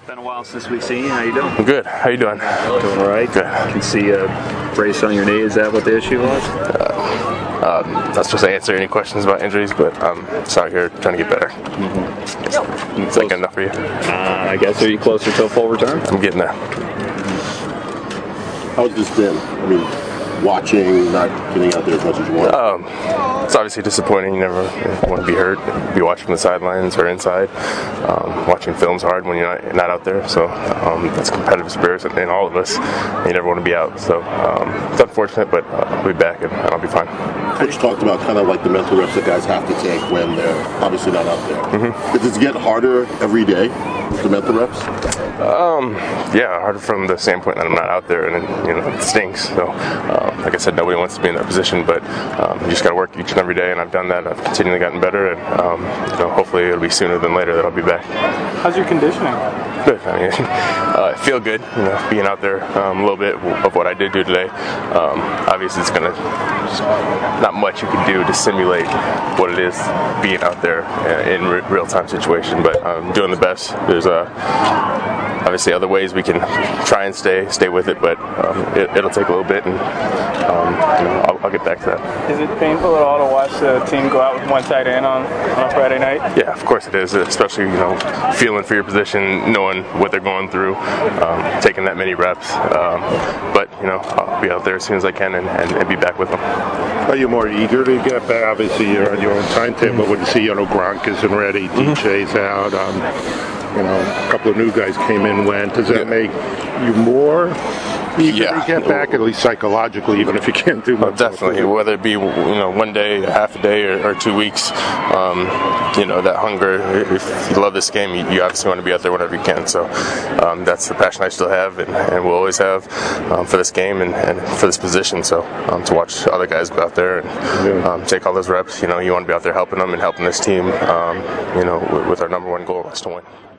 Been a while since we've seen you. How you doing? I'm good. How you doing? Doing all right. Good. I can see a brace on your knee. Is that what the issue was? Not supposed to answer any questions about injuries, but I'm just out here trying to get better. Is that good enough for you? I guess. Are you closer to a full return? I'm getting there. How's this been? I mean, watching, not getting out there as much as you want. It's obviously disappointing. You never want to be hurt. Be watching from the sidelines or inside. Watching film's hard when you're not out there. So that's competitive spirit in all of us. You never want to be out. So it's unfortunate, but I'll be back and I'll be fine. Coach talked about kind of like the mental reps that guys have to take when they're obviously not out there. Mm-hmm. Does it get harder every day with the mental reps? Yeah, harder from the standpoint that I'm not out there, and it stinks. So, like I said, nobody wants to be in that position, but you just got to work each and every day, and I've done that. I've continually gotten better, and hopefully it'll be sooner than later that I'll be back. How's your conditioning? Good. I mean, I feel good. Being out there a little bit of what I did do today. Obviously, it's gonna not much you can do to simulate what it is being out there in real-time situation, but I'm doing the best. There's obviously other ways we can try and stay with it, but it'll take a little bit, and I'll get back to that. Is it painful at all to watch the team go out with one tight end on a Friday night? Yeah, of course it is, especially feeling for your position, knowing what they're going through, taking that many reps. But I'll be out there as soon as I can and be back with them. Are you more eager to get back? Obviously, you're on your own timetable. When you see Gronk isn't ready, DJ's out. A couple of new guys came in, went. Does that make you more eager to get back, at least psychologically, even if you can't do much? Definitely, whether it be one day, half a day, or 2 weeks. That hunger. If you love this game, you obviously want to be out there whenever you can. So that's the passion I still have, and will always have for this game and for this position. So to watch other guys go out there and take all those reps, you want to be out there helping them and helping this team. With our number one goal is to win.